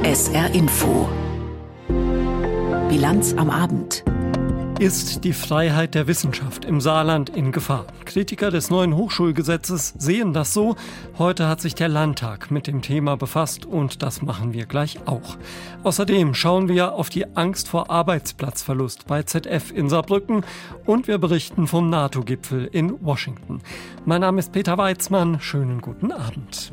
SR Info. Bilanz am Abend. Ist die Freiheit der Wissenschaft im Saarland in Gefahr? Kritiker des neuen Hochschulgesetzes sehen das so. Heute hat sich der Landtag mit dem Thema befasst und das machen wir gleich auch. Außerdem schauen wir auf die Angst vor Arbeitsplatzverlust bei ZF in Saarbrücken und wir berichten vom NATO-Gipfel in Washington. Mein Name ist Peter Weizmann. Schönen guten Abend.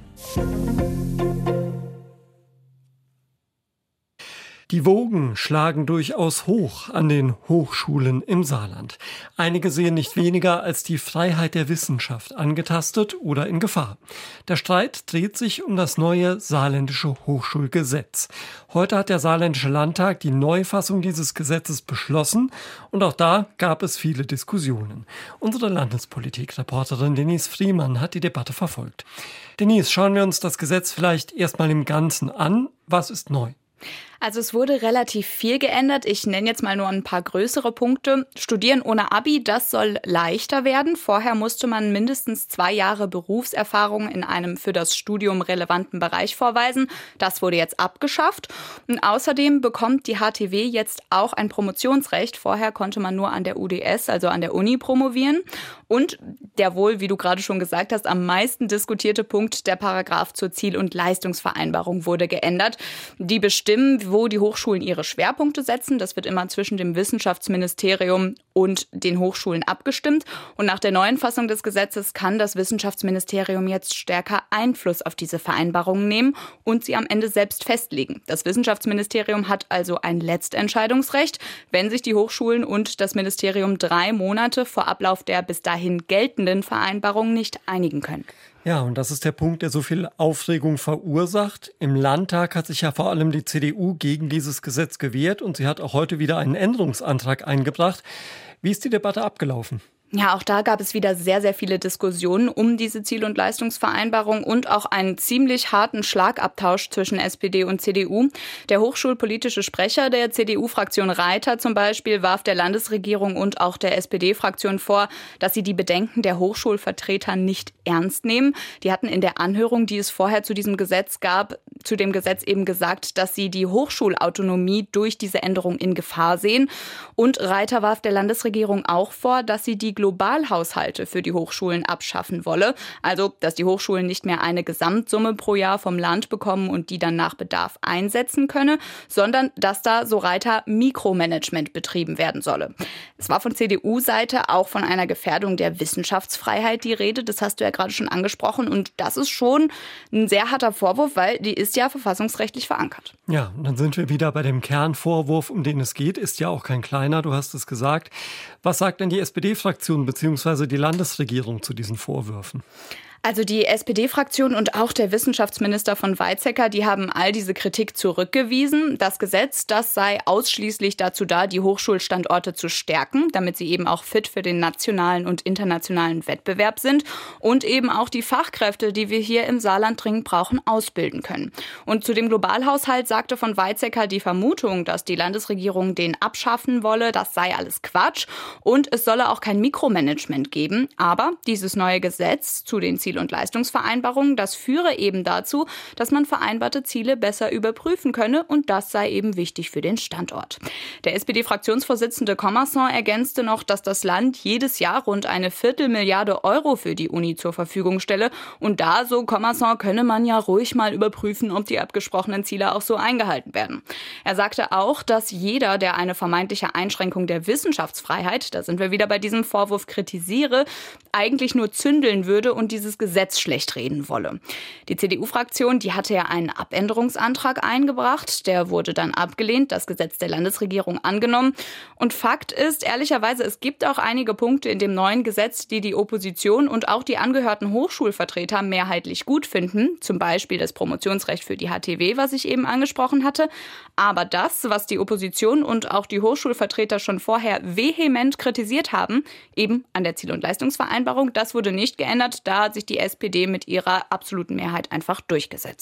Die Wogen schlagen durchaus hoch an den Hochschulen im Saarland. Einige sehen nicht weniger als die Freiheit der Wissenschaft angetastet oder in Gefahr. Der Streit dreht sich um das neue saarländische Hochschulgesetz. Heute hat der saarländische Landtag die Neufassung dieses Gesetzes beschlossen und auch da gab es viele Diskussionen. Unsere Landespolitik-Reporterin Denise Friemann hat die Debatte verfolgt. Denise, schauen wir uns das Gesetz vielleicht erstmal im Ganzen an. Was ist neu? Also es wurde relativ viel geändert. Ich nenne jetzt mal nur ein paar größere Punkte. Studieren ohne Abi, das soll leichter werden. Vorher musste man mindestens 2 Jahre Berufserfahrung in einem für das Studium relevanten Bereich vorweisen. Das wurde jetzt abgeschafft. Und außerdem bekommt die HTW jetzt auch ein Promotionsrecht. Vorher konnte man nur an der UDS, also an der Uni, promovieren. Und der wohl, wie du gerade schon gesagt hast, am meisten diskutierte Punkt, der Paragraph zur Ziel- und Leistungsvereinbarung wurde geändert. Die bestimmen, wo die Hochschulen ihre Schwerpunkte setzen. Das wird immer zwischen dem Wissenschaftsministerium und den Hochschulen abgestimmt. Und nach der neuen Fassung des Gesetzes kann das Wissenschaftsministerium jetzt stärker Einfluss auf diese Vereinbarungen nehmen und sie am Ende selbst festlegen. Das Wissenschaftsministerium hat also ein Letztentscheidungsrecht, wenn sich die Hochschulen und das Ministerium 3 Monate vor Ablauf der bis dahin geltenden Vereinbarung nicht einigen können. Ja, und das ist der Punkt, der so viel Aufregung verursacht. Im Landtag hat sich ja vor allem die CDU gegen dieses Gesetz gewehrt und sie hat auch heute wieder einen Änderungsantrag eingebracht. Wie ist die Debatte abgelaufen? Ja, auch da gab es wieder sehr, sehr viele Diskussionen um diese Ziel- und Leistungsvereinbarung und auch einen ziemlich harten Schlagabtausch zwischen SPD und CDU. Der hochschulpolitische Sprecher der CDU-Fraktion Reiter zum Beispiel warf der Landesregierung und auch der SPD-Fraktion vor, dass sie die Bedenken der Hochschulvertreter nicht ernst nehmen. Die hatten in der Anhörung, die es vorher zu diesem Gesetz gab, zu dem Gesetz eben gesagt, dass sie die Hochschulautonomie durch diese Änderung in Gefahr sehen. Und Reiter warf der Landesregierung auch vor, dass sie die Globalhaushalte für die Hochschulen abschaffen wolle. Also, dass die Hochschulen nicht mehr eine Gesamtsumme pro Jahr vom Land bekommen und die dann nach Bedarf einsetzen könne, sondern dass da, so Reiter, Mikromanagement betrieben werden solle. Es war von CDU-Seite auch von einer Gefährdung der Wissenschaftsfreiheit die Rede. Das hast du ja gerade schon angesprochen. Und das ist schon ein sehr harter Vorwurf, weil die ist ja verfassungsrechtlich verankert. Ja, und dann sind wir wieder bei dem Kernvorwurf, um den es geht. Ist ja auch kein kleiner, du hast es gesagt. Was sagt denn die SPD-Fraktion bzw. die Landesregierung zu diesen Vorwürfen? Also die SPD-Fraktion und auch der Wissenschaftsminister von Weizsäcker, die haben all diese Kritik zurückgewiesen. Das Gesetz, das sei ausschließlich dazu da, die Hochschulstandorte zu stärken, damit sie eben auch fit für den nationalen und internationalen Wettbewerb sind und eben auch die Fachkräfte, die wir hier im Saarland dringend brauchen, ausbilden können. Und zu dem Globalhaushalt sagte von Weizsäcker die Vermutung, dass die Landesregierung den abschaffen wolle, das sei alles Quatsch und es solle auch kein Mikromanagement geben. Aber dieses neue Gesetz zu den Ziel- und Leistungsvereinbarungen, das führe eben dazu, dass man vereinbarte Ziele besser überprüfen könne und das sei eben wichtig für den Standort. Der SPD-Fraktionsvorsitzende Commerson ergänzte noch, dass das Land jedes Jahr rund 1/4 Milliarde Euro für die Uni zur Verfügung stelle und da, so Commerson, könne man ja ruhig mal überprüfen, ob die abgesprochenen Ziele auch so eingehalten werden. Er sagte auch, dass jeder, der eine vermeintliche Einschränkung der Wissenschaftsfreiheit, da sind wir wieder bei diesem Vorwurf, kritisiere, eigentlich nur zündeln würde und dieses Gesetz schlecht reden wolle. Die CDU-Fraktion, die hatte ja einen Abänderungsantrag eingebracht. Der wurde dann abgelehnt, das Gesetz der Landesregierung angenommen. Und Fakt ist, ehrlicherweise, es gibt auch einige Punkte in dem neuen Gesetz, die die Opposition und auch die angehörten Hochschulvertreter mehrheitlich gut finden. Zum Beispiel das Promotionsrecht für die HTW, was ich eben angesprochen hatte. Aber das, was die Opposition und auch die Hochschulvertreter schon vorher vehement kritisiert haben, eben an der Ziel- und Leistungsvereinbarung, das wurde nicht geändert. Da hat sich die SPD mit ihrer absoluten Mehrheit einfach durchgesetzt.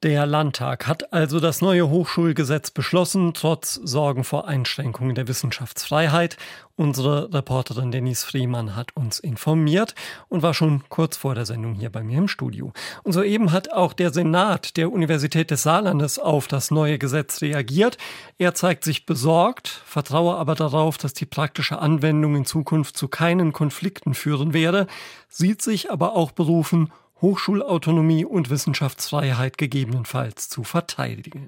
Der Landtag hat also das neue Hochschulgesetz beschlossen, trotz Sorgen vor Einschränkungen der Wissenschaftsfreiheit. Unsere Reporterin Denise Friemann hat uns informiert und war schon kurz vor der Sendung hier bei mir im Studio. Und soeben hat auch der Senat der Universität des Saarlandes auf das neue Gesetz reagiert. Er zeigt sich besorgt, vertraue aber darauf, dass die praktische Anwendung in Zukunft zu keinen Konflikten führen werde, sieht sich aber auch berufen, Hochschulautonomie und Wissenschaftsfreiheit gegebenenfalls zu verteidigen.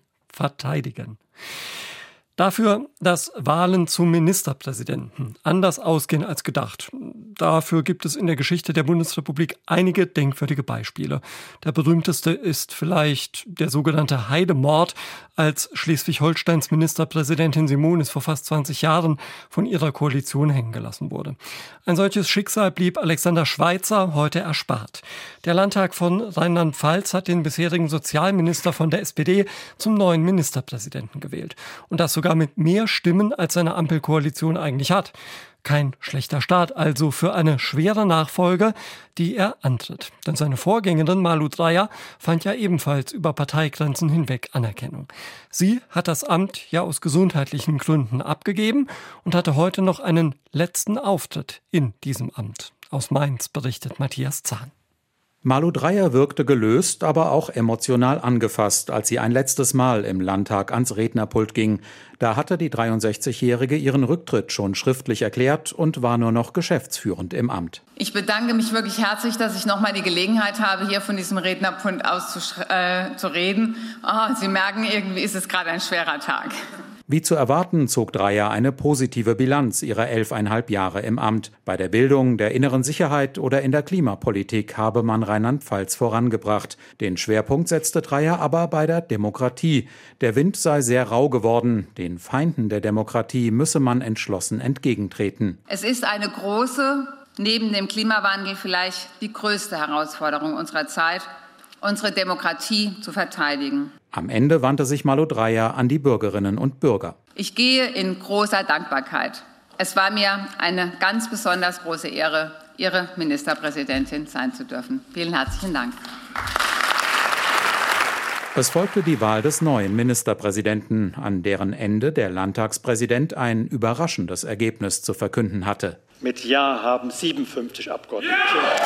Dafür, dass Wahlen zum Ministerpräsidenten anders ausgehen als gedacht. Dafür gibt es in der Geschichte der Bundesrepublik einige denkwürdige Beispiele. Der berühmteste ist vielleicht der sogenannte Heidemord, als Schleswig-Holsteins Ministerpräsidentin Simonis vor fast 20 Jahren von ihrer Koalition hängen gelassen wurde. Ein solches Schicksal blieb Alexander Schweitzer heute erspart. Der Landtag von Rheinland-Pfalz hat den bisherigen Sozialminister von der SPD zum neuen Ministerpräsidenten gewählt. Und das sogar mit mehr Stimmen, als seine Ampelkoalition eigentlich hat. Kein schlechter Start also für eine schwere Nachfolge, die er antritt. Denn seine Vorgängerin Malu Dreyer fand ja ebenfalls über Parteigrenzen hinweg Anerkennung. Sie hat das Amt ja aus gesundheitlichen Gründen abgegeben und hatte heute noch einen letzten Auftritt in diesem Amt. Aus Mainz berichtet Matthias Zahn. Malu Dreyer wirkte gelöst, aber auch emotional angefasst, als sie ein letztes Mal im Landtag ans Rednerpult ging. Da hatte die 63-Jährige ihren Rücktritt schon schriftlich erklärt und war nur noch geschäftsführend im Amt. Ich bedanke mich wirklich herzlich, dass ich nochmal die Gelegenheit habe, hier von diesem Rednerpult aus zu reden. Sie merken, irgendwie ist es gerade ein schwerer Tag. Wie zu erwarten, zog Dreyer eine positive Bilanz ihrer 11,5 Jahre im Amt. Bei der Bildung, der inneren Sicherheit oder in der Klimapolitik habe man Rheinland-Pfalz vorangebracht. Den Schwerpunkt setzte Dreyer aber bei der Demokratie. Der Wind sei sehr rau geworden. Den Feinden der Demokratie müsse man entschlossen entgegentreten. Es ist eine große, neben dem Klimawandel vielleicht die größte Herausforderung unserer Zeit, unsere Demokratie zu verteidigen. Am Ende wandte sich Malu Dreyer an die Bürgerinnen und Bürger. Ich gehe in großer Dankbarkeit. Es war mir eine ganz besonders große Ehre, Ihre Ministerpräsidentin sein zu dürfen. Vielen herzlichen Dank. Es folgte die Wahl des neuen Ministerpräsidenten, an deren Ende der Landtagspräsident ein überraschendes Ergebnis zu verkünden hatte. Mit Ja haben 57 Abgeordnete.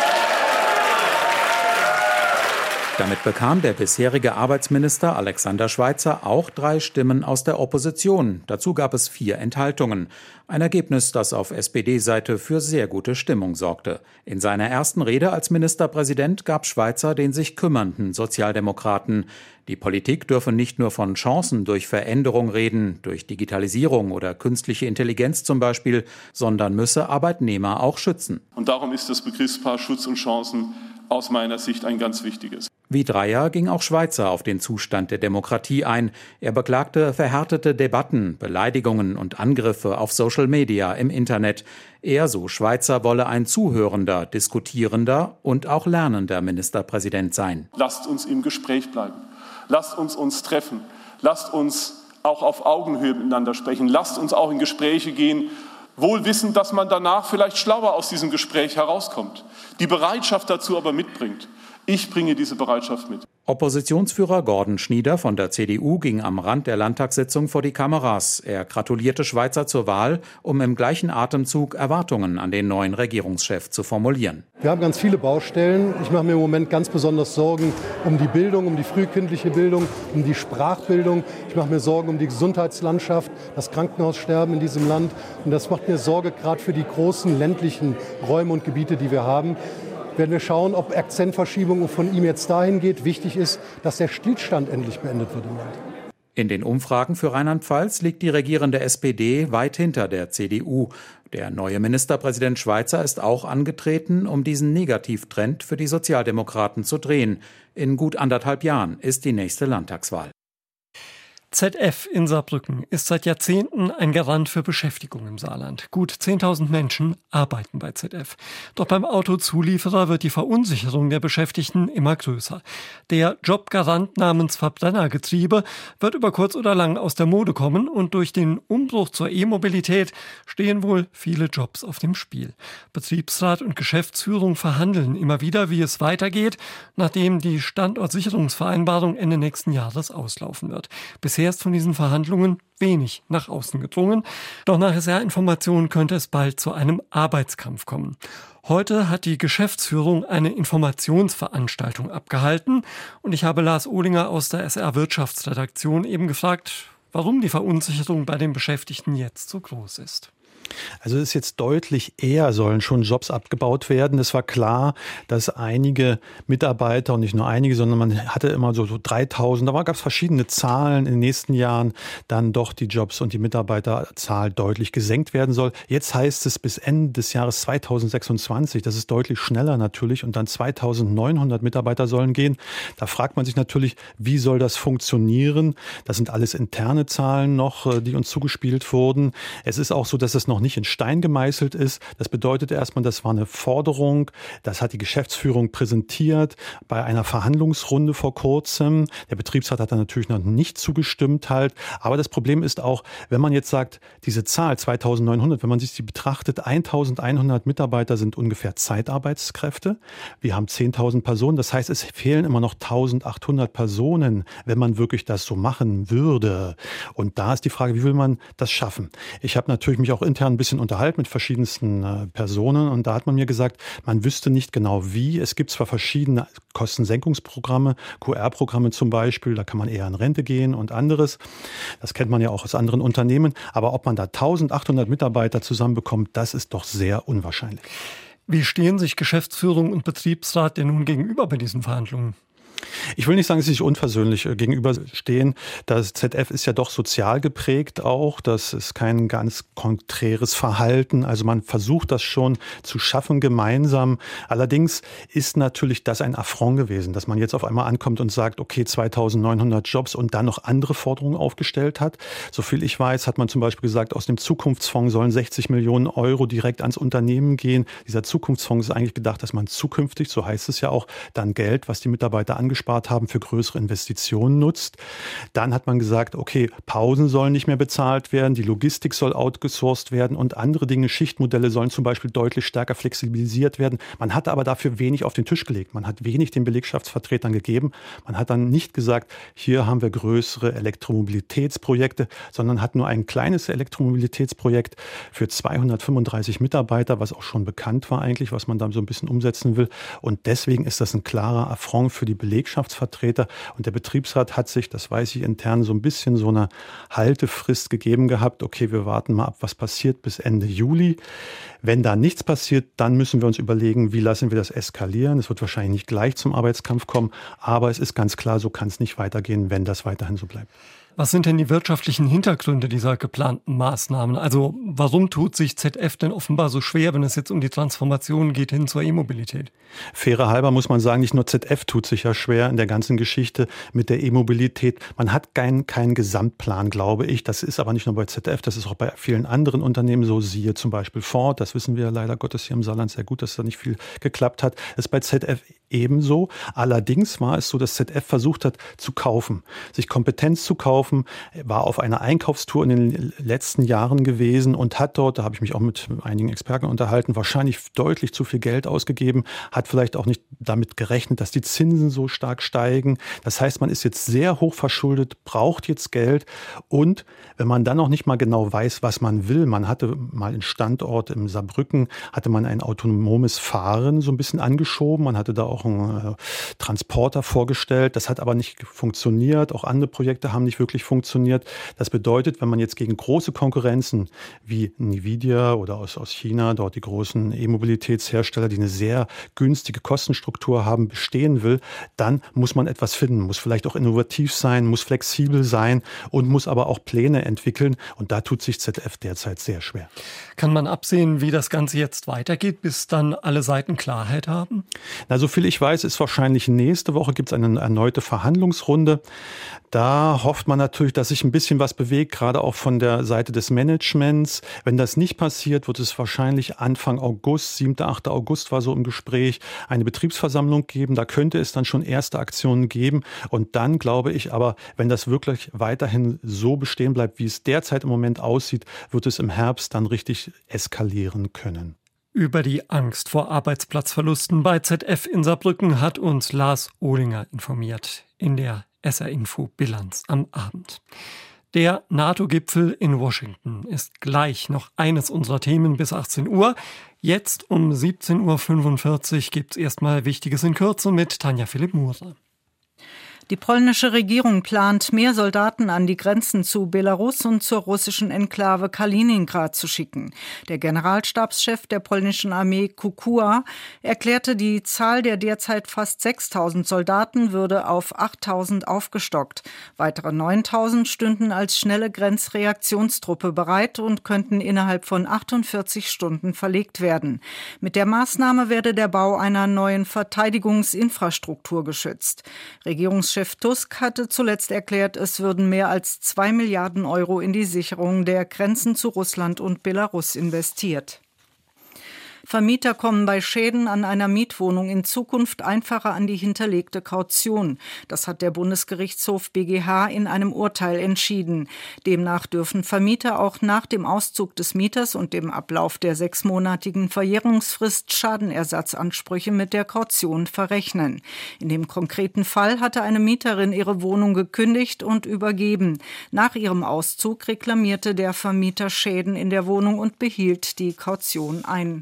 Damit bekam der bisherige Arbeitsminister Alexander Schweitzer auch 3 Stimmen aus der Opposition. Dazu gab es 4 Enthaltungen. Ein Ergebnis, das auf SPD-Seite für sehr gute Stimmung sorgte. In seiner ersten Rede als Ministerpräsident gab Schweitzer den sich kümmernden Sozialdemokraten: Die Politik dürfe nicht nur von Chancen durch Veränderung reden, durch Digitalisierung oder künstliche Intelligenz zum Beispiel, sondern müsse Arbeitnehmer auch schützen. Und darum ist das Begriffspaar Schutz und Chancen aus meiner Sicht ein ganz wichtiges. Wie Dreyer ging auch Schweitzer auf den Zustand der Demokratie ein. Er beklagte verhärtete Debatten, Beleidigungen und Angriffe auf Social Media im Internet. Er, so Schweitzer, wolle ein zuhörender, diskutierender und auch lernender Ministerpräsident sein. Lasst uns im Gespräch bleiben. Lasst uns treffen. Lasst uns auch auf Augenhöhe miteinander sprechen. Lasst uns auch in Gespräche gehen, wohl wissend, dass man danach vielleicht schlauer aus diesem Gespräch herauskommt. Die Bereitschaft dazu aber mitbringt. Ich bringe diese Bereitschaft mit. Oppositionsführer Gordon Schnieder von der CDU ging am Rand der Landtagssitzung vor die Kameras. Er gratulierte Schweitzer zur Wahl, um im gleichen Atemzug Erwartungen an den neuen Regierungschef zu formulieren. Wir haben ganz viele Baustellen. Ich mache mir im Moment ganz besonders Sorgen um die Bildung, um die frühkindliche Bildung, um die Sprachbildung. Ich mache mir Sorgen um die Gesundheitslandschaft, das Krankenhaussterben in diesem Land. Und das macht mir Sorge gerade für die großen ländlichen Räume und Gebiete, die wir haben. Werden wir schauen, ob Akzentverschiebung von ihm jetzt dahin geht. Wichtig ist, dass der Stillstand endlich beendet wird im Land. In den Umfragen für Rheinland-Pfalz liegt die regierende SPD weit hinter der CDU. Der neue Ministerpräsident Schweitzer ist auch angetreten, um diesen Negativtrend für die Sozialdemokraten zu drehen. In gut 1,5 Jahren ist die nächste Landtagswahl. ZF in Saarbrücken ist seit Jahrzehnten ein Garant für Beschäftigung im Saarland. Gut 10.000 Menschen arbeiten bei ZF. Doch beim Autozulieferer wird die Verunsicherung der Beschäftigten immer größer. Der Jobgarant namens Verbrennergetriebe wird über kurz oder lang aus der Mode kommen und durch den Umbruch zur E-Mobilität stehen wohl viele Jobs auf dem Spiel. Betriebsrat und Geschäftsführung verhandeln immer wieder, wie es weitergeht, nachdem die Standortsicherungsvereinbarung Ende nächsten Jahres auslaufen wird. Bisher ist von diesen Verhandlungen wenig nach außen gedrungen. Doch nach SR-Informationen könnte es bald zu einem Arbeitskampf kommen. Heute hat die Geschäftsführung eine Informationsveranstaltung abgehalten. Und ich habe Lars Ohlinger aus der SR-Wirtschaftsredaktion eben gefragt, warum die Verunsicherung bei den Beschäftigten jetzt so groß ist. Also es ist jetzt deutlich eher, sollen schon Jobs abgebaut werden. Es war klar, dass einige Mitarbeiter, und nicht nur einige, sondern man hatte immer so 3.000, da gab es verschiedene Zahlen in den nächsten Jahren, dann doch die Jobs und die Mitarbeiterzahl deutlich gesenkt werden soll. Jetzt heißt es bis Ende des Jahres 2026, das ist deutlich schneller natürlich, und dann 2.900 Mitarbeiter sollen gehen. Da fragt man sich natürlich, wie soll das funktionieren? Das sind alles interne Zahlen noch, die uns zugespielt wurden. Es ist auch so, dass es noch nicht in Stein gemeißelt ist. Das bedeutet erstmal, das war eine Forderung, das hat die Geschäftsführung präsentiert bei einer Verhandlungsrunde vor kurzem. Der Betriebsrat hat da natürlich noch nicht zugestimmt halt. Aber das Problem ist auch, wenn man jetzt sagt, diese Zahl 2.900, wenn man sich die betrachtet, 1.100 Mitarbeiter sind ungefähr Zeitarbeitskräfte. Wir haben 10.000 Personen. Das heißt, es fehlen immer noch 1.800 Personen, wenn man wirklich das so machen würde. Und da ist die Frage, wie will man das schaffen? Ich habe natürlich mich auch intern ein bisschen unterhalten mit verschiedensten Personen, und da hat man mir gesagt, man wüsste nicht genau wie. Es gibt zwar verschiedene Kostensenkungsprogramme, QR-Programme zum Beispiel, da kann man eher in Rente gehen und anderes. Das kennt man ja auch aus anderen Unternehmen. Aber ob man da 1.800 Mitarbeiter zusammenbekommt, das ist doch sehr unwahrscheinlich. Wie stehen sich Geschäftsführung und Betriebsrat denn nun gegenüber bei diesen Verhandlungen? Ich will nicht sagen, dass sie sich unversöhnlich gegenüberstehen. Das ZF ist ja doch sozial geprägt auch. Das ist kein ganz konträres Verhalten. Also man versucht das schon zu schaffen gemeinsam. Allerdings ist natürlich das ein Affront gewesen, dass man jetzt auf einmal ankommt und sagt, okay, 2.900 Jobs und dann noch andere Forderungen aufgestellt hat. Soviel ich weiß, hat man zum Beispiel gesagt, aus dem Zukunftsfonds sollen 60 Millionen Euro direkt ans Unternehmen gehen. Dieser Zukunftsfonds ist eigentlich gedacht, dass man zukünftig, so heißt es ja auch, dann Geld, was die Mitarbeiter angespart haben, für größere Investitionen nutzt. Dann hat man gesagt, okay, Pausen sollen nicht mehr bezahlt werden, die Logistik soll outgesourced werden und andere Dinge, Schichtmodelle sollen zum Beispiel deutlich stärker flexibilisiert werden. Man hatte aber dafür wenig auf den Tisch gelegt. Man hat wenig den Belegschaftsvertretern gegeben. Man hat dann nicht gesagt, hier haben wir größere Elektromobilitätsprojekte, sondern hat nur ein kleines Elektromobilitätsprojekt für 235 Mitarbeiter, was auch schon bekannt war eigentlich, was man da so ein bisschen umsetzen will. Und deswegen ist das ein klarer Affront für die Belegschaftsvertreter. Und der Betriebsrat hat sich, das weiß ich intern, so ein bisschen so eine Haltefrist gegeben gehabt. Okay, wir warten mal ab, was passiert bis Ende Juli. Wenn da nichts passiert, dann müssen wir uns überlegen, wie lassen wir das eskalieren. Es wird wahrscheinlich nicht gleich zum Arbeitskampf kommen, aber es ist ganz klar, so kann es nicht weitergehen, wenn das weiterhin so bleibt. Was sind denn die wirtschaftlichen Hintergründe dieser geplanten Maßnahmen? Also warum tut sich ZF denn offenbar so schwer, wenn es jetzt um die Transformation geht hin zur E-Mobilität? Fairer halber muss man sagen, nicht nur ZF tut sich ja schwer in der ganzen Geschichte mit der E-Mobilität. Man hat keinen Gesamtplan, glaube ich. Das ist aber nicht nur bei ZF, das ist auch bei vielen anderen Unternehmen so. Siehe zum Beispiel Ford, das wissen wir leider Gottes hier im Saarland sehr gut, dass da nicht viel geklappt hat. Das ist bei ZF ebenso. Allerdings war es so, dass ZF versucht hat zu kaufen, sich Kompetenz zu kaufen, war auf einer Einkaufstour in den letzten Jahren gewesen und hat dort, da habe ich mich auch mit einigen Experten unterhalten, wahrscheinlich deutlich zu viel Geld ausgegeben, hat vielleicht auch nicht damit gerechnet, dass die Zinsen so stark steigen. Das heißt, man ist jetzt sehr hoch verschuldet, braucht jetzt Geld, und wenn man dann noch nicht mal genau weiß, was man will, man hatte mal einen Standort im Saarbrücken, hatte man ein autonomes Fahren so ein bisschen angeschoben, man hatte da auch einen Transporter vorgestellt, das hat aber nicht funktioniert, auch andere Projekte haben nicht wirklich funktioniert. Das bedeutet, wenn man jetzt gegen große Konkurrenzen wie Nvidia oder aus China, dort die großen E-Mobilitätshersteller, die eine sehr günstige Kostenstruktur haben, bestehen will, dann muss man etwas finden, muss vielleicht auch innovativ sein, muss flexibel sein und muss aber auch Pläne entwickeln. Und da tut sich ZF derzeit sehr schwer. Kann man absehen, wie das Ganze jetzt weitergeht, bis dann alle Seiten Klarheit haben? Na, soviel ich weiß, ist wahrscheinlich nächste Woche gibt es eine erneute Verhandlungsrunde. Da hofft man natürlich, dass sich ein bisschen was bewegt, gerade auch von der Seite des Managements. Wenn das nicht passiert, wird es wahrscheinlich Anfang August, 7., 8. August war so im Gespräch, eine Betriebsversammlung geben. Da könnte es dann schon erste Aktionen geben. Und dann glaube ich aber, wenn das wirklich weiterhin so bestehen bleibt, wie es derzeit im Moment aussieht, wird es im Herbst dann richtig eskalieren können. Über die Angst vor Arbeitsplatzverlusten bei ZF in Saarbrücken hat uns Lars Ohlinger informiert in der SR-Info-Bilanz am Abend. Der NATO-Gipfel in Washington ist gleich noch eines unserer Themen bis 18 Uhr. Jetzt um 17.45 Uhr gibt es erstmal Wichtiges in Kürze mit Tanja Philipp-Murer. Die polnische Regierung plant, mehr Soldaten an die Grenzen zu Belarus und zur russischen Enklave Kaliningrad zu schicken. Der Generalstabschef der polnischen Armee Kukua erklärte, die Zahl der derzeit fast 6.000 Soldaten würde auf 8.000 aufgestockt. Weitere 9.000 stünden als schnelle Grenzreaktionstruppe bereit und könnten innerhalb von 48 Stunden verlegt werden. Mit der Maßnahme werde der Bau einer neuen Verteidigungsinfrastruktur geschützt. Regierungschef Tusk hatte zuletzt erklärt, es würden mehr als 2 Milliarden Euro in die Sicherung der Grenzen zu Russland und Belarus investiert. Vermieter kommen bei Schäden an einer Mietwohnung in Zukunft einfacher an die hinterlegte Kaution. Das hat der Bundesgerichtshof BGH in einem Urteil entschieden. Demnach dürfen Vermieter auch nach dem Auszug des Mieters und dem Ablauf der 6-monatigen Verjährungsfrist Schadenersatzansprüche mit der Kaution verrechnen. In dem konkreten Fall hatte eine Mieterin ihre Wohnung gekündigt und übergeben. Nach ihrem Auszug reklamierte der Vermieter Schäden in der Wohnung und behielt die Kaution ein.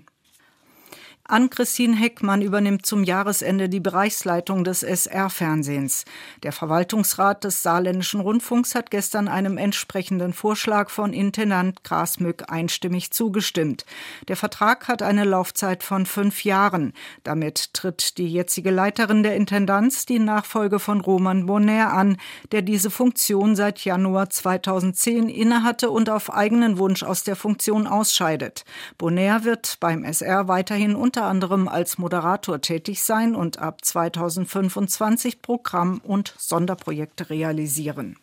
Ann-Christine Heckmann übernimmt zum Jahresende die Bereichsleitung des SR-Fernsehens. Der Verwaltungsrat des Saarländischen Rundfunks hat gestern einem entsprechenden Vorschlag von Intendant Grasmück einstimmig zugestimmt. Der Vertrag hat eine Laufzeit von 5 Jahren. Damit tritt die jetzige Leiterin der Intendanz die Nachfolge von Roman Bonner an, der diese Funktion seit Januar 2010 innehatte und auf eigenen Wunsch aus der Funktion ausscheidet. Bonner wird beim SR weiterhin unter anderem als Moderator tätig sein und ab 2025 Programm- und Sonderprojekte realisieren.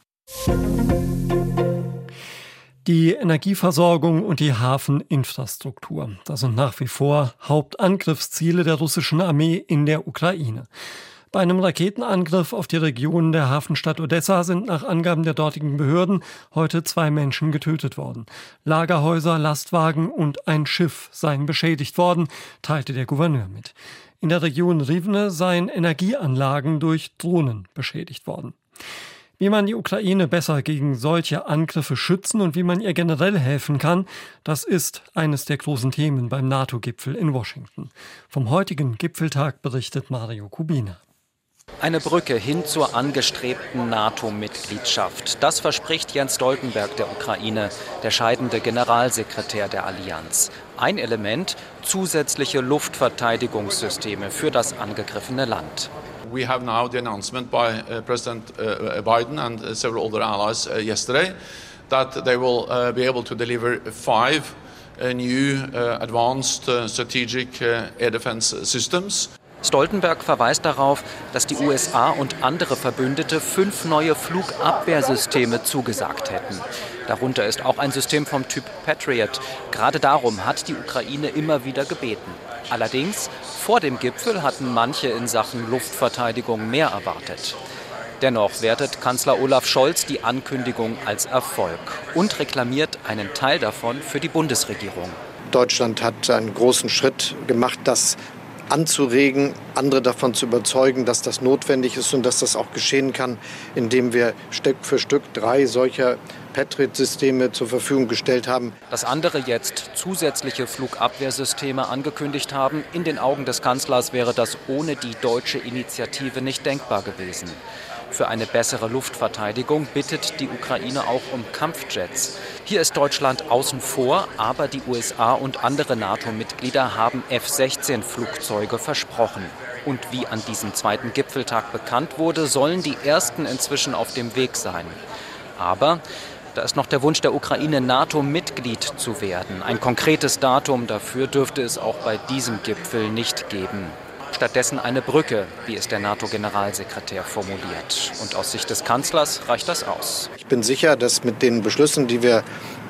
Die Energieversorgung und die Hafeninfrastruktur, das sind nach wie vor Hauptangriffsziele der russischen Armee in der Ukraine. Bei einem Raketenangriff auf die Region der Hafenstadt Odessa sind nach Angaben der dortigen Behörden heute 2 Menschen getötet worden. Lagerhäuser, Lastwagen und ein Schiff seien beschädigt worden, teilte der Gouverneur mit. In der Region Rivne seien Energieanlagen durch Drohnen beschädigt worden. Wie man die Ukraine besser gegen solche Angriffe schützen und wie man ihr generell helfen kann, das ist eines der großen Themen beim NATO-Gipfel in Washington. Vom heutigen Gipfeltag berichtet Mario Kubina. Eine Brücke hin zur angestrebten NATO-Mitgliedschaft. Das verspricht Jens Stoltenberg der Ukraine, der scheidende Generalsekretär der Allianz. Ein Element: zusätzliche Luftverteidigungssysteme für das angegriffene Land. We have now the announcement by President Biden and several other allies yesterday that they will be able to deliver 5 new advanced strategic air defense systems. Stoltenberg verweist darauf, dass die USA und andere Verbündete 5 neue Flugabwehrsysteme zugesagt hätten. Darunter ist auch ein System vom Typ Patriot. Gerade darum hat die Ukraine immer wieder gebeten. Allerdings, vor dem Gipfel hatten manche in Sachen Luftverteidigung mehr erwartet. Dennoch wertet Kanzler Olaf Scholz die Ankündigung als Erfolg und reklamiert einen Teil davon für die Bundesregierung. Deutschland hat einen großen Schritt gemacht, das anzuregen, andere davon zu überzeugen, dass das notwendig ist und dass das auch geschehen kann, indem wir Stück für Stück 3 solcher Patriot-Systeme zur Verfügung gestellt haben. Dass andere jetzt zusätzliche Flugabwehrsysteme angekündigt haben, in den Augen des Kanzlers wäre das ohne die deutsche Initiative nicht denkbar gewesen. Für eine bessere Luftverteidigung bittet die Ukraine auch um Kampfjets. Hier ist Deutschland außen vor, aber die USA und andere NATO-Mitglieder haben F-16-Flugzeuge versprochen. Und wie an diesem zweiten Gipfeltag bekannt wurde, sollen die ersten inzwischen auf dem Weg sein. Aber da ist noch der Wunsch der Ukraine, NATO-Mitglied zu werden. Ein konkretes Datum dafür dürfte es auch bei diesem Gipfel nicht geben. stattdessen eine Brücke, wie es der NATO-Generalsekretär formuliert. Und aus Sicht des Kanzlers reicht das aus. Ich bin sicher, dass mit den Beschlüssen, die wir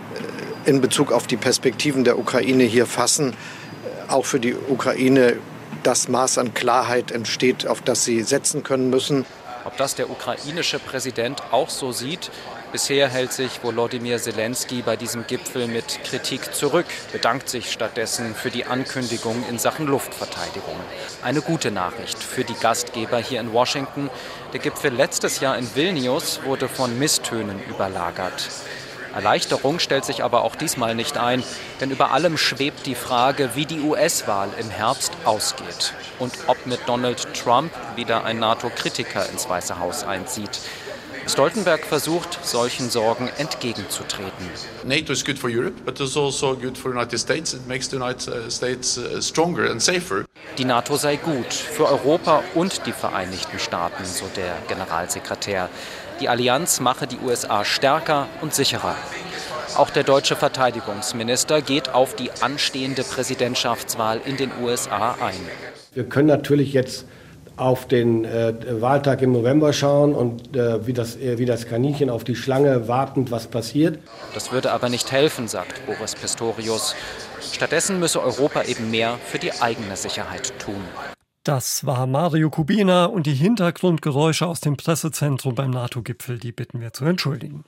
in Bezug auf die Perspektiven der Ukraine hier fassen, auch für die Ukraine das Maß an Klarheit entsteht, auf das sie setzen können müssen. Ob das der ukrainische Präsident auch so sieht? Bisher hält sich Volodymyr Zelensky bei diesem Gipfel mit Kritik zurück, bedankt sich stattdessen für die Ankündigung in Sachen Luftverteidigung. Eine gute Nachricht für die Gastgeber hier in Washington. Der Gipfel letztes Jahr in Vilnius wurde von Misstönen überlagert. Erleichterung stellt sich aber auch diesmal nicht ein, denn über allem schwebt die Frage, wie die US-Wahl im Herbst ausgeht und ob mit Donald Trump wieder ein NATO-Kritiker ins Weiße Haus einzieht. Stoltenberg versucht, solchen Sorgen entgegenzutreten. NATO is good for Europe, but it's also good for the United States. It makes the United States stronger and safer. Die NATO sei gut für Europa und die Vereinigten Staaten, so der Generalsekretär. Die Allianz mache die USA stärker und sicherer. Auch der deutsche Verteidigungsminister geht auf die anstehende Präsidentschaftswahl in den USA ein. Wir können natürlich jetzt auf den Wahltag im November schauen und wie das Kaninchen auf die Schlange wartend, was passiert. Das würde aber nicht helfen, sagt Boris Pistorius. Stattdessen müsse Europa eben mehr für die eigene Sicherheit tun. Das war Mario Kubina und die Hintergrundgeräusche aus dem Pressezentrum beim NATO-Gipfel, die bitten wir zu entschuldigen.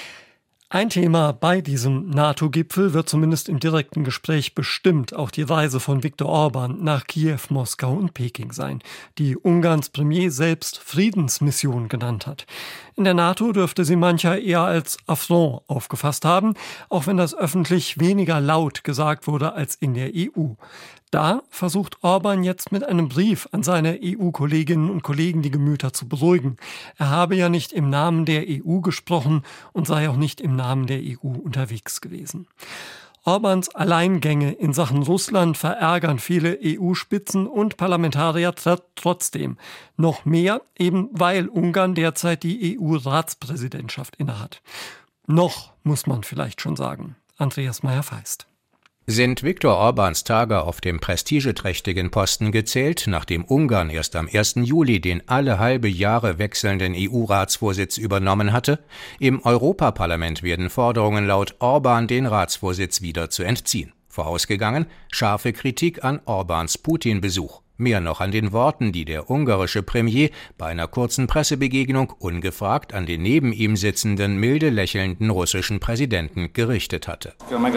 Ein Thema bei diesem NATO-Gipfel wird zumindest im direkten Gespräch bestimmt auch die Reise von Viktor Orban nach Kiew, Moskau und Peking sein, die Ungarns Premier selbst Friedensmission genannt hat. In der NATO dürfte sie mancher eher als Affront aufgefasst haben, auch wenn das öffentlich weniger laut gesagt wurde als in der EU. Da versucht Orban jetzt mit einem Brief an seine EU-Kolleginnen und Kollegen die Gemüter zu beruhigen. Er habe ja nicht im Namen der EU gesprochen und sei auch nicht im Namen der EU unterwegs gewesen. Orbans Alleingänge in Sachen Russland verärgern viele EU-Spitzen und Parlamentarier trotzdem. Noch mehr, eben weil Ungarn derzeit die EU-Ratspräsidentschaft innehat. Noch, muss man vielleicht schon sagen. Andreas Meyer-Feist. Sind Viktor Orbáns Tage auf dem prestigeträchtigen Posten gezählt, nachdem Ungarn erst am 1. Juli den alle halbe Jahre wechselnden EU-Ratsvorsitz übernommen hatte? Im Europaparlament werden Forderungen laut, Orbán den Ratsvorsitz wieder zu entziehen. Vorausgegangen scharfe Kritik an Orbáns Putin-Besuch. Mehr noch an den Worten, die der ungarische Premier bei einer kurzen Pressebegegnung ungefragt an den neben ihm sitzenden, milde lächelnden russischen Präsidenten gerichtet hatte.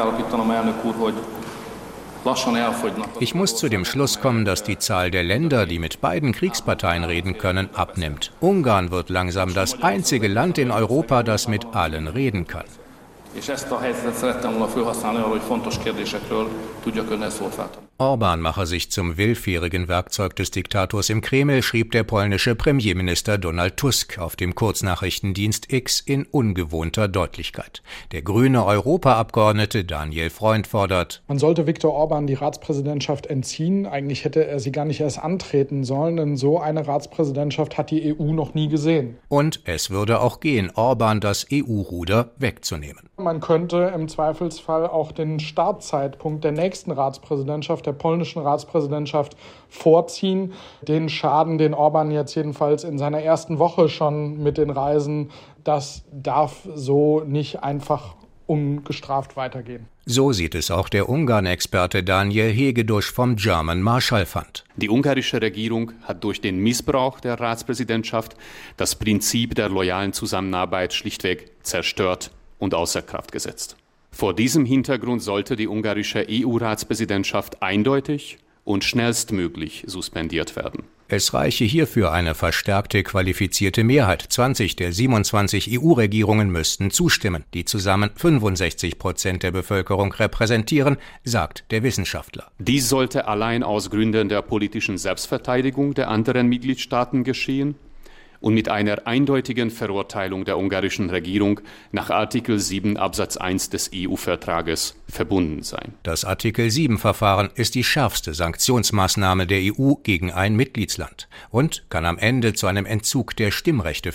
Ich muss zu dem Schluss kommen, dass die Zahl der Länder, die mit beiden Kriegsparteien reden können, abnimmt. Ungarn wird langsam das einzige Land in Europa, das mit allen reden kann. Orbán mache sich zum willfährigen Werkzeug des Diktators im Kreml, schrieb der polnische Premierminister Donald Tusk auf dem Kurznachrichtendienst X in ungewohnter Deutlichkeit. Der grüne Europaabgeordnete Daniel Freund fordert: Man sollte Viktor Orbán die Ratspräsidentschaft entziehen. Eigentlich hätte er sie gar nicht erst antreten sollen, denn so eine Ratspräsidentschaft hat die EU noch nie gesehen. Und es würde auch gehen, Orbán das EU-Ruder wegzunehmen. Man könnte im Zweifelsfall auch den Startzeitpunkt der nächsten Ratspräsidentschaft, der polnischen Ratspräsidentschaft, vorziehen. Den Schaden, den Orbán jetzt jedenfalls in seiner ersten Woche schon mit den Reisen, das darf so nicht einfach ungestraft weitergehen. So sieht es auch der Ungarn-Experte Daniel Hegedusch vom German Marshall Fund. Die ungarische Regierung hat durch den Missbrauch der Ratspräsidentschaft das Prinzip der loyalen Zusammenarbeit schlichtweg zerstört und außer Kraft gesetzt. Vor diesem Hintergrund sollte die ungarische EU-Ratspräsidentschaft eindeutig und schnellstmöglich suspendiert werden. Es reiche hierfür eine verstärkte qualifizierte Mehrheit. 20 der 27 EU-Regierungen müssten zustimmen, die zusammen 65% der Bevölkerung repräsentieren, sagt der Wissenschaftler. Dies sollte allein aus Gründen der politischen Selbstverteidigung der anderen Mitgliedstaaten geschehen und mit einer eindeutigen Verurteilung der ungarischen Regierung nach Artikel 7 Absatz 1 des EU-Vertrages verbunden sein. Das Artikel 7-Verfahren ist die schärfste Sanktionsmaßnahme der EU gegen ein Mitgliedsland und kann am Ende zu einem Entzug der Stimmrechte führen.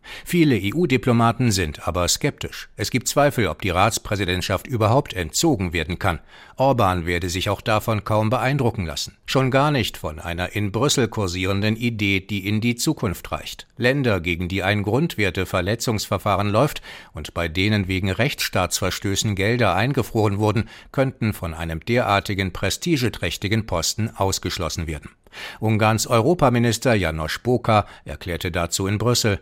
Viele EU-Diplomaten sind aber skeptisch. Es gibt Zweifel, ob die Ratspräsidentschaft überhaupt entzogen werden kann. Orbán werde sich auch davon kaum beeindrucken lassen. Schon gar nicht von einer in Brüssel kursierenden Idee, die in die Zukunft reicht. Länder, gegen die ein Grundwerteverletzungsverfahren läuft und bei denen wegen Rechtsstaatsverstößen Gelder eingefroren wurden, könnten von einem derartigen prestigeträchtigen Posten ausgeschlossen werden. Ungarns Europaminister János Bóka erklärte dazu in Brüssel: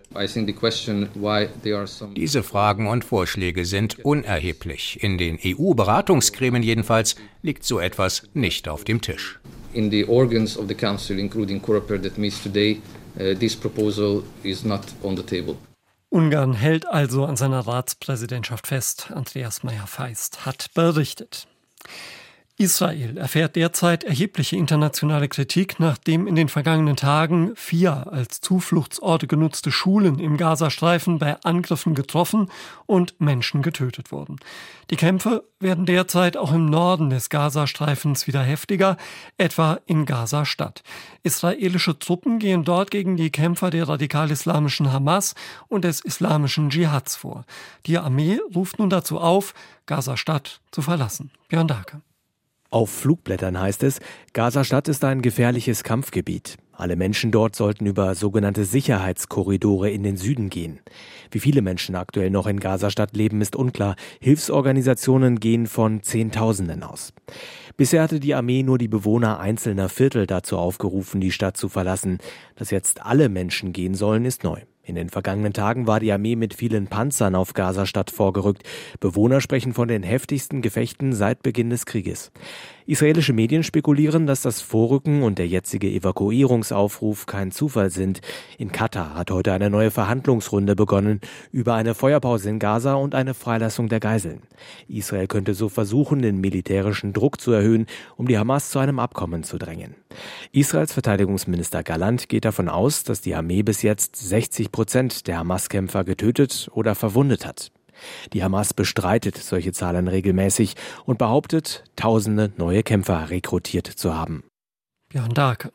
Diese Fragen und Vorschläge sind unerheblich. In den EU-Beratungsgremien jedenfalls liegt so etwas nicht auf dem Tisch. In the organs of the Council, including Coreper that meets today, this proposal is not on the table. Ungarn hält also an seiner Ratspräsidentschaft fest. Andreas Meyer-Feist hat berichtet. Israel erfährt derzeit erhebliche internationale Kritik, nachdem in den vergangenen Tagen 4 als Zufluchtsorte genutzte Schulen im Gazastreifen bei Angriffen getroffen und Menschen getötet wurden. Die Kämpfe werden derzeit auch im Norden des Gazastreifens wieder heftiger, etwa in Gaza-Stadt. Israelische Truppen gehen dort gegen die Kämpfer der radikal-islamischen Hamas und des islamischen Dschihads vor. Die Armee ruft nun dazu auf, Gaza-Stadt zu verlassen. Björn Dahlke. Auf Flugblättern heißt es, Gaza-Stadt ist ein gefährliches Kampfgebiet. Alle Menschen dort sollten über sogenannte Sicherheitskorridore in den Süden gehen. Wie viele Menschen aktuell noch in Gaza-Stadt leben, ist unklar. Hilfsorganisationen gehen von Zehntausenden aus. Bisher hatte die Armee nur die Bewohner einzelner Viertel dazu aufgerufen, die Stadt zu verlassen. Dass jetzt alle Menschen gehen sollen, ist neu. In den vergangenen Tagen war die Armee mit vielen Panzern auf Gaza-Stadt vorgerückt. Bewohner sprechen von den heftigsten Gefechten seit Beginn des Krieges. Israelische Medien spekulieren, dass das Vorrücken und der jetzige Evakuierungsaufruf kein Zufall sind. In Katar hat heute eine neue Verhandlungsrunde begonnen über eine Feuerpause in Gaza und eine Freilassung der Geiseln. Israel könnte so versuchen, den militärischen Druck zu erhöhen, um die Hamas zu einem Abkommen zu drängen. Israels Verteidigungsminister Gallant geht davon aus, dass die Armee bis jetzt 60% der Hamas-Kämpfer getötet oder verwundet hat. Die Hamas bestreitet solche Zahlen regelmäßig und behauptet, Tausende neue Kämpfer rekrutiert zu haben. Björn Dahlke.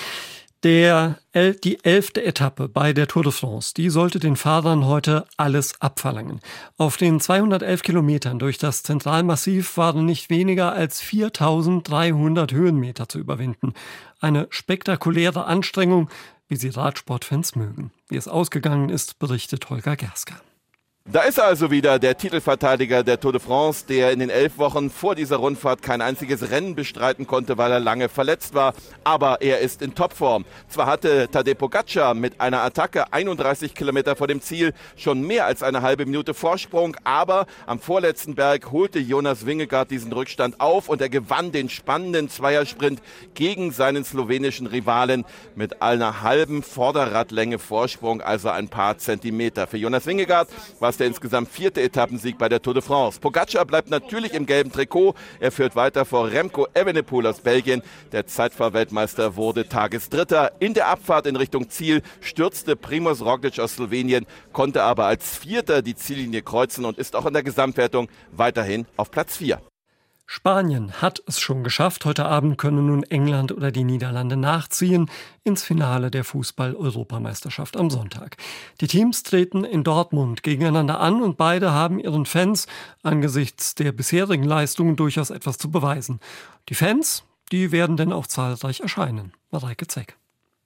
Die 11. Etappe bei der Tour de France, die sollte den Fahrern heute alles abverlangen. Auf den 211 Kilometern durch das Zentralmassiv waren nicht weniger als 4.300 Höhenmeter zu überwinden. Eine spektakuläre Anstrengung, wie sie Radsportfans mögen. Wie es ausgegangen ist, berichtet Holger Gerska. Da ist er also wieder, der Titelverteidiger der Tour de France, der in den 11 Wochen vor dieser Rundfahrt kein einziges Rennen bestreiten konnte, weil er lange verletzt war. Aber er ist in Topform. Zwar hatte Tadej Pogačar mit einer Attacke 31 Kilometer vor dem Ziel schon mehr als eine halbe Minute Vorsprung, aber am vorletzten Berg holte Jonas Vingegaard diesen Rückstand auf und er gewann den spannenden Zweiersprint gegen seinen slowenischen Rivalen mit einer halben Vorderradlänge Vorsprung, also ein paar Zentimeter. Für Jonas Vingegaard war der insgesamt 4. Etappensieg bei der Tour de France. Pogačar bleibt natürlich im gelben Trikot. Er führt weiter vor Remco Evenepoel aus Belgien. Der Zeitfahrweltmeister wurde Tagesdritter. In der Abfahrt in Richtung Ziel stürzte Primož Roglič aus Slowenien, konnte aber als Vierter die Ziellinie kreuzen und ist auch in der Gesamtwertung weiterhin auf Platz 4. Spanien hat es schon geschafft. Heute Abend können nun England oder die Niederlande nachziehen ins Finale der Fußball-Europameisterschaft am Sonntag. Die Teams treten in Dortmund gegeneinander an und beide haben ihren Fans angesichts der bisherigen Leistungen durchaus etwas zu beweisen. Die Fans, die werden denn auch zahlreich erscheinen. Mareike Zeck.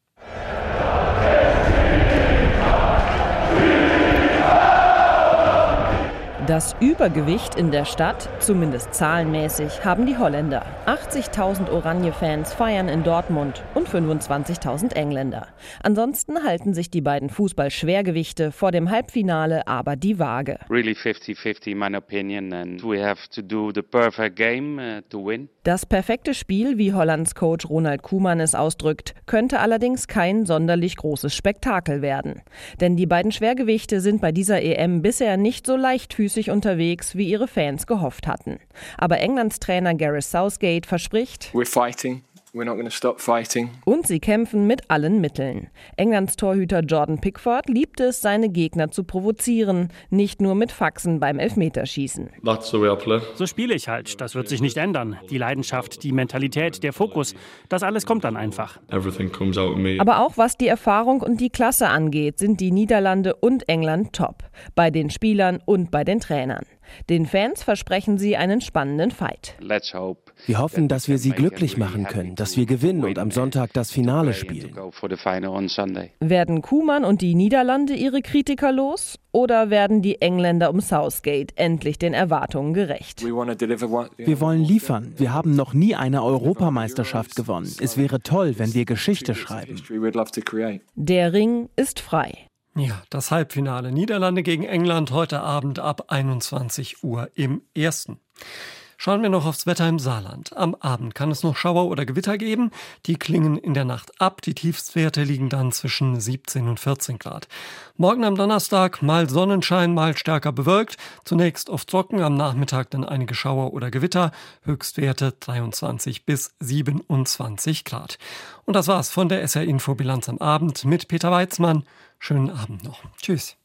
Das Übergewicht in der Stadt, zumindest zahlenmäßig, haben die Holländer. 80.000 Oranje-Fans feiern in Dortmund und 25.000 Engländer. Ansonsten halten sich die beiden Fußball-Schwergewichte vor dem Halbfinale aber die Waage. Really 50-50 in my opinion and we have to do the perfect game to win. Das perfekte Spiel, wie Hollands Coach Ronald Koeman es ausdrückt, könnte allerdings kein sonderlich großes Spektakel werden. Denn die beiden Schwergewichte sind bei dieser EM bisher nicht so leichtfüßig unterwegs, wie ihre Fans gehofft hatten. Aber Englands Trainer Gareth Southgate verspricht: We're fighting. Und sie kämpfen mit allen Mitteln. Englands Torhüter Jordan Pickford liebt es, seine Gegner zu provozieren, nicht nur mit Faxen beim Elfmeterschießen. So spiele ich halt, das wird sich nicht ändern. Die Leidenschaft, die Mentalität, der Fokus, das alles kommt dann einfach. Aber auch was die Erfahrung und die Klasse angeht, sind die Niederlande und England top. Bei den Spielern und bei den Trainern. Den Fans versprechen sie einen spannenden Fight. Wir hoffen, dass wir sie glücklich machen können, dass wir gewinnen und am Sonntag das Finale spielen. Werden Koeman und die Niederlande ihre Kritiker los? Oder werden die Engländer um Southgate endlich den Erwartungen gerecht? Wir wollen liefern. Wir haben noch nie eine Europameisterschaft gewonnen. Es wäre toll, wenn wir Geschichte schreiben. Der Ring ist frei. Ja, das Halbfinale Niederlande gegen England heute Abend ab 21 Uhr im Ersten. Schauen wir noch aufs Wetter im Saarland. Am Abend kann es noch Schauer oder Gewitter geben. Die klingen in der Nacht ab. Die Tiefstwerte liegen dann zwischen 17 und 14 Grad. Morgen am Donnerstag mal Sonnenschein, mal stärker bewölkt. Zunächst oft trocken, am Nachmittag dann einige Schauer oder Gewitter. Höchstwerte 23 bis 27 Grad. Und das war's von der SR Info Bilanz am Abend mit Peter Weizmann. Schönen Abend noch. Tschüss.